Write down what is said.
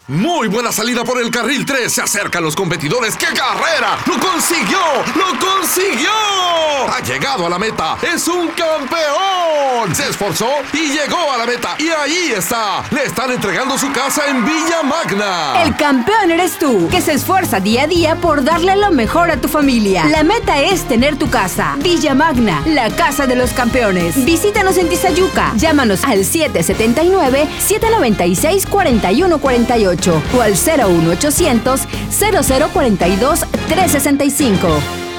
Muy buena salida por el carril 3. Se acercan los competidores. ¡Qué carrera! ¡Lo consiguió! ¡Lo consiguió! Ha llegado a la meta. ¡Es un campeón! Se esforzó y llegó a la meta. Y ahí está. Le están entregando su casa en Villa Magna. El campeón eres tú, que se esfuerza día a día por darle lo mejor a tu familia. La meta es tener tu casa. Villa Magna, la casa de los campeones. Visítanos en Tizayuca. Llámanos al 779-796-4148 o al 01800 0042 365.